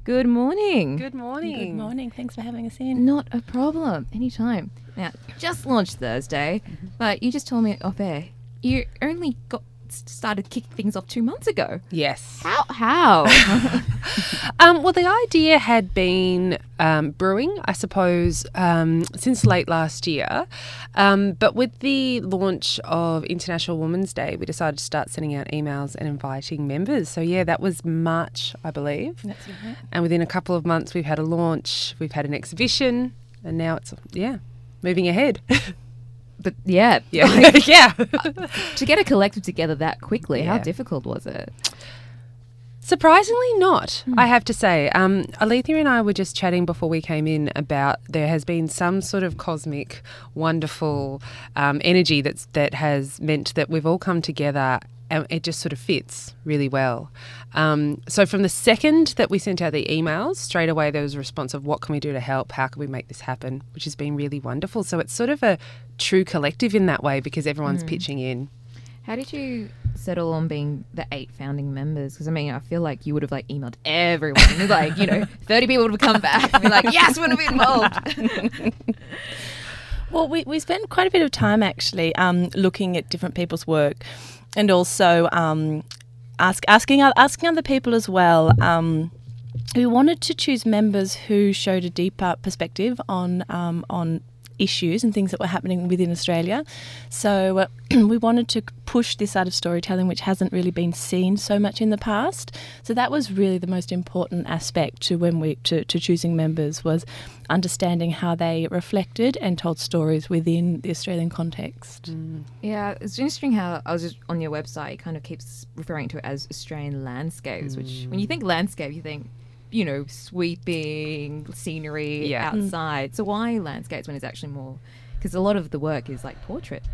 Good morning. Good morning. Good morning. Thanks for having us in. Not a problem. Anytime. Now, just launched Thursday, but you just told me off air you only started kicking things off 2 months ago. Yes. How? Well, the idea had been brewing, I suppose, since late last year. But with the launch of International Women's Day, we decided to start sending out emails and inviting members. So, yeah, that was March, I believe. That's right. And within a couple of months, we've had a launch, we've had an exhibition, and now it's, moving ahead. But yeah. Yeah. Yeah. To get a collective together that quickly, how Yeah. difficult was it? Surprisingly not, I have to say. Alethea and I were just chatting before we came in about there has been some sort of cosmic, wonderful energy that has meant that we've all come together and it just sort of fits really well. So from the second that we sent out the emails, straight away there was a response of what can we do to help? How can we make this happen? Which has been really wonderful. So it's sort of a true collective in that way because everyone's pitching in. How did you settle on being the 8 founding members? Because, I mean, I feel like you would have, emailed everyone. 30 people would have come back and be like, yes, we want to be involved. Well, we spent quite a bit of time, actually, looking at different people's work and also asking other people as well. We wanted to choose members who showed a deeper perspective on issues and things that were happening within Australia. So we wanted to push this side of storytelling, which hasn't really been seen so much in the past. So that was really the most important aspect to choosing members, was understanding how they reflected and told stories within the Australian context. Yeah, it's interesting how I was just on your website, it kind of keeps referring to it as Australian landscapes, which when you think landscape, you think, sweeping scenery outside. So why landscapes when it's actually more... Because a lot of the work is like portraits.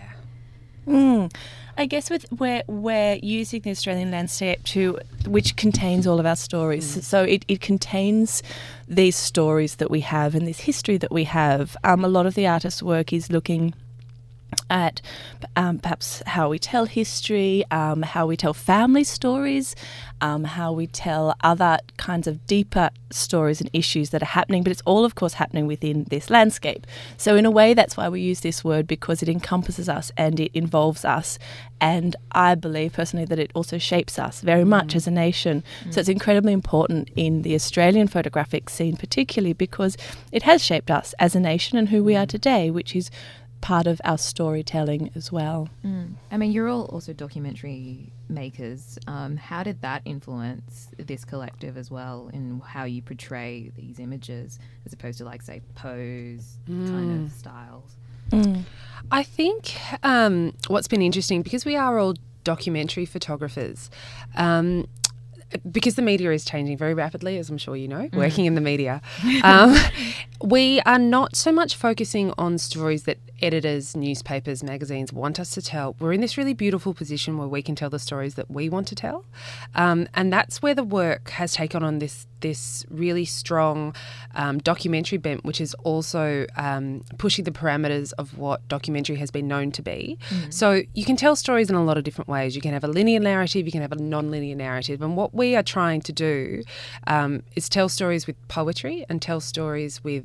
Yeah. I guess we're using the Australian landscape which contains all of our stories. So it contains these stories that we have and this history that we have. A lot of the artist's work is looking at perhaps how we tell history, how we tell family stories, how we tell other kinds of deeper stories and issues that are happening, but it's all, of course, happening within this landscape. So in a way, that's why we use this word, because it encompasses us and it involves us, and I believe personally that it also shapes us very much as a nation. So it's incredibly important in the Australian photographic scene particularly because it has shaped us as a nation and who we are today, which is part of our storytelling as well. I mean, you're all also documentary makers. How did that influence this collective as well in how you portray these images as opposed to, say, pose kind of styles? I think what's been interesting, because we are all documentary photographers, because the media is changing very rapidly, as I'm sure you know, working in the media, we are not so much focusing on stories that editors, newspapers, magazines want us to tell. We're in this really beautiful position where we can tell the stories that we want to tell. And that's where the work has taken on this really strong documentary bent, which is also pushing the parameters of what documentary has been known to be. So you can tell stories in a lot of different ways. You can have a linear narrative, you can have a non-linear narrative. And what we are trying to do is tell stories with poetry and tell stories with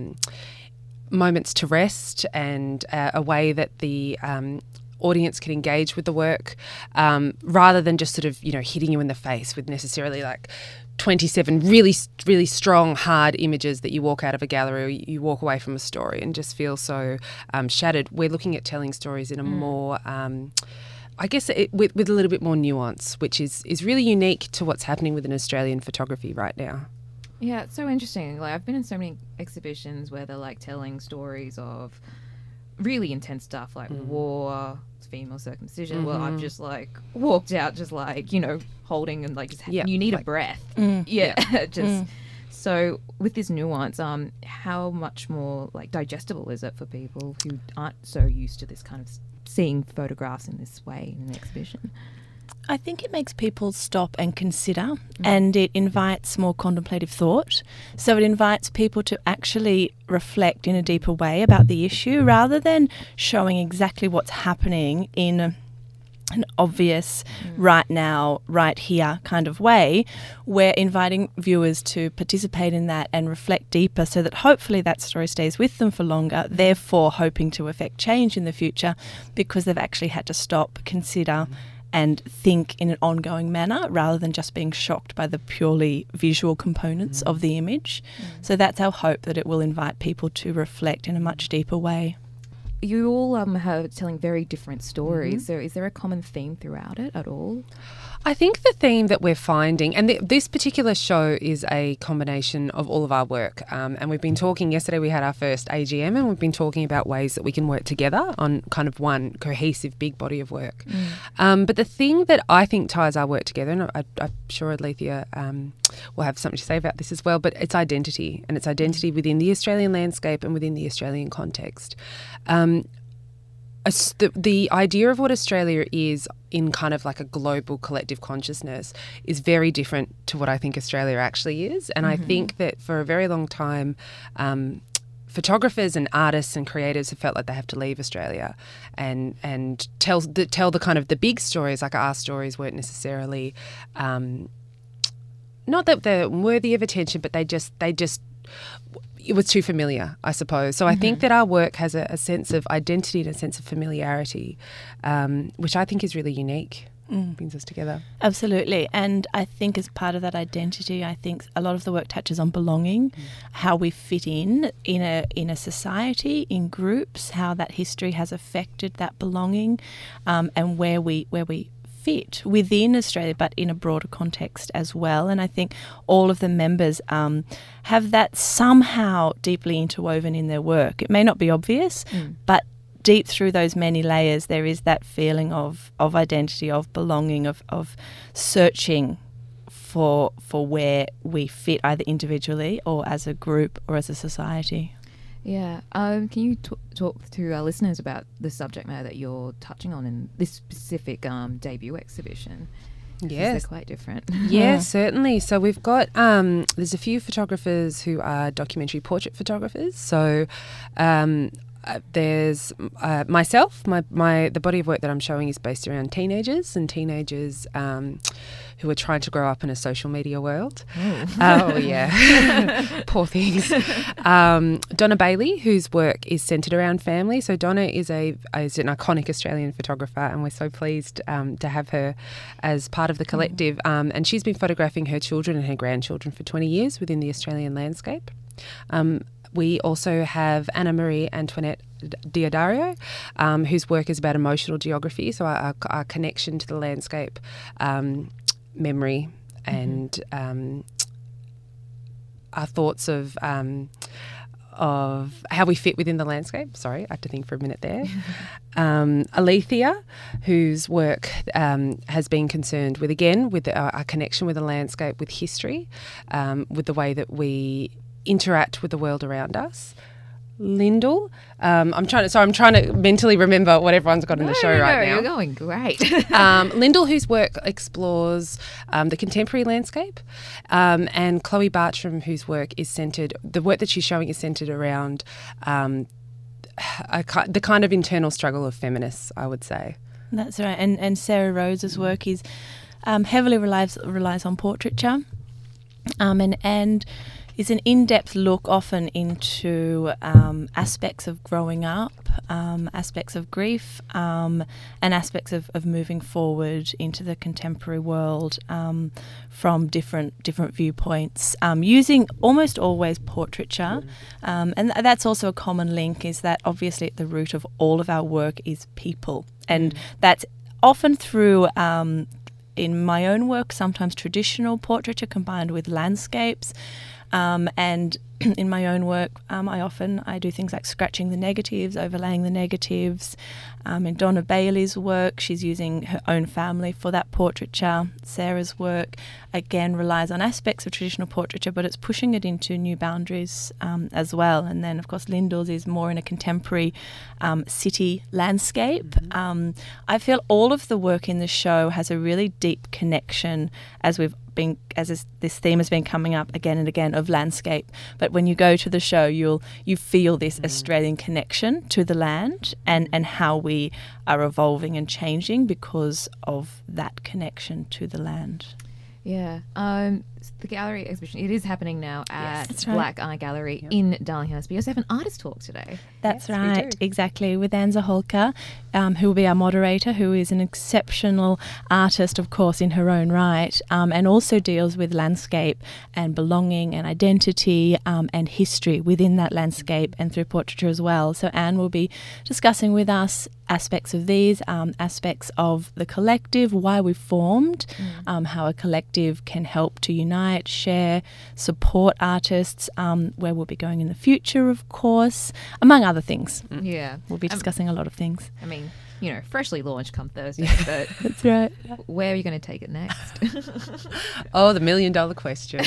moments to rest and a way that the audience can engage with the work rather than just sort of, hitting you in the face with necessarily 27 really, really strong, hard images that you walk out of a gallery or you walk away from a story and just feel so shattered. We're looking at telling stories in a more... I guess with a little bit more nuance, which is really unique to what's happening within Australian photography right now. Yeah, it's so interesting. I've been in so many exhibitions where they're telling stories of really intense stuff like war, female circumcision. Well, I've just walked out holding and just you need a breath. So with this nuance, how much more digestible is it for people who aren't so used to this kind of seeing photographs in this way in an exhibition? I think it makes people stop and consider, and it invites more contemplative thought. So it invites people to actually reflect in a deeper way about the issue rather than showing exactly what's happening in an obvious right now, right here kind of way. We're inviting viewers to participate in that and reflect deeper so that hopefully that story stays with them for longer, therefore hoping to affect change in the future because they've actually had to stop, consider and think in an ongoing manner rather than just being shocked by the purely visual components of the image. So that's our hope, that it will invite people to reflect in a much deeper way. You all are telling very different stories. So is there a common theme throughout it at all? I think the theme that we're finding, and this particular show is a combination of all of our work, and we've been talking, yesterday we had our first AGM, and we've been talking about ways that we can work together on kind of one cohesive big body of work. But the thing that I think ties our work together, and I'm sure Alethea will have something to say about this as well, but it's identity, and it's identity within the Australian landscape and within the Australian context. The idea of what Australia is in kind of like a global collective consciousness is very different to what I think Australia actually is. And I think that for a very long time, photographers and artists and creators have felt like they have to leave Australia and tell the kind of the big stories. Like our stories weren't necessarily, not that they're worthy of attention, but they just it was too familiar, I suppose. So I think that our work has a sense of identity and a sense of familiarity, which I think is really unique. Brings us together. Absolutely. And I think as part of that identity, I think a lot of the work touches on belonging, how we fit in a society, in groups, how that history has affected that belonging, and where we fit within Australia, but in a broader context as well. And I think all of the members have that somehow deeply interwoven in their work. It may not be obvious, but deep through those many layers, there is that feeling of identity, of belonging, of searching for where we fit, either individually or as a group or as a society. Yeah. Can you talk to our listeners about the subject matter that you're touching on in this specific debut exhibition? Yes. They're quite different. Yeah, certainly. So we've got, there's a few photographers who are documentary portrait photographers. So there's myself, the body of work that I'm showing is based around teenagers who are trying to grow up in a social media world. Oh yeah. Poor things. Donna Bailey, whose work is centred around family. So Donna is an iconic Australian photographer, and we're so pleased to have her as part of the collective. And she's been photographing her children and her grandchildren for 20 years within the Australian landscape. We also have Anna Marie Antoinette Diodario, whose work is about emotional geography, so our connection to the landscape, memory, and our thoughts of how we fit within the landscape. Sorry, I had to think for a minute there. Alethea, whose work has been concerned with our connection with the landscape, with history, with the way that we interact with the world around us. Lyndall, I'm trying to mentally remember what everyone's got in the show right now. You're going great. Lyndall, whose work explores the contemporary landscape, and Chloe Bartram, whose work is the work that she's showing is centred around the kind of internal struggle of feminists, I would say. That's right. And Sarah Rose's work is heavily relies on portraiture, and is an in-depth look often into aspects of growing up, aspects of grief, and aspects of moving forward into the contemporary world from different viewpoints, using almost always portraiture. And that's also a common link, is that obviously at the root of all of our work is people. And that's often through, in my own work, sometimes traditional portraiture combined with landscapes. And in my own work, I do things like scratching the negatives, overlaying the negatives. In Donna Bailey's work, she's using her own family for that portraiture. Sarah's work, again, relies on aspects of traditional portraiture, but it's pushing it into new boundaries as well. And then, of course, Lyndall's is more in a contemporary city landscape. I feel all of the work in the show has a really deep connection, as we've been, this theme has been coming up again and again of landscape. But when you go to the show, you feel this Australian connection to the land and how we are evolving and changing because of that connection to the land. Yeah. The gallery exhibition, it is happening now at that's right. Black Eye Gallery in Darlinghurst. We also have an artist talk today. That's Yes, we right, do. exactly, with Anza Holker, who will be our moderator, who is an exceptional artist, of course, in her own right, and also deals with landscape and belonging and identity and history within that landscape and through portraiture as well. So Anne will be discussing with us aspects of these, aspects of the collective, why we formed, how a collective can help to unite, share, support artists, where we'll be going in the future, of course, among other things. Yeah. We'll be discussing a lot of things. I mean, you know, freshly launched come Thursday, but That's right. where are you going to take it next? Oh, the $1 million question.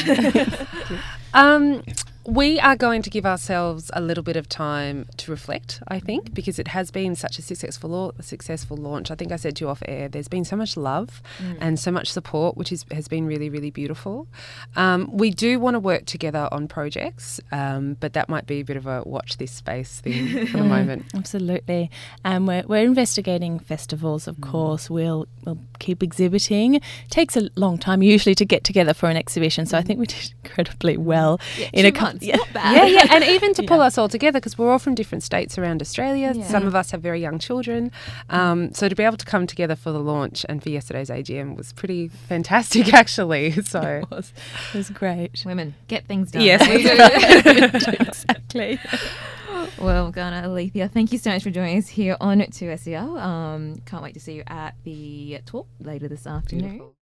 We are going to give ourselves a little bit of time to reflect, I think, because it has been such a successful launch. I think I said to you off air, there's been so much love and so much support, which has been really, really beautiful. We do want to work together on projects, but that might be a bit of a watch this space thing for the moment. Absolutely. We're investigating festivals, of course. We'll keep exhibiting. It takes a long time usually to get together for an exhibition, so I think we did incredibly well. In 2 months, not bad. Yeah, and even to pull us all together, because we're all from different states around Australia. Yeah. Some of us have very young children. So to be able to come together for the launch and for yesterday's AGM was pretty fantastic, actually. So It was great. Women, get things done. Yes, We do. Exactly. Well, Ghana, Alethea, thank you so much for joining us here on 2SEL. Can't wait to see you at the talk later this afternoon. Beautiful.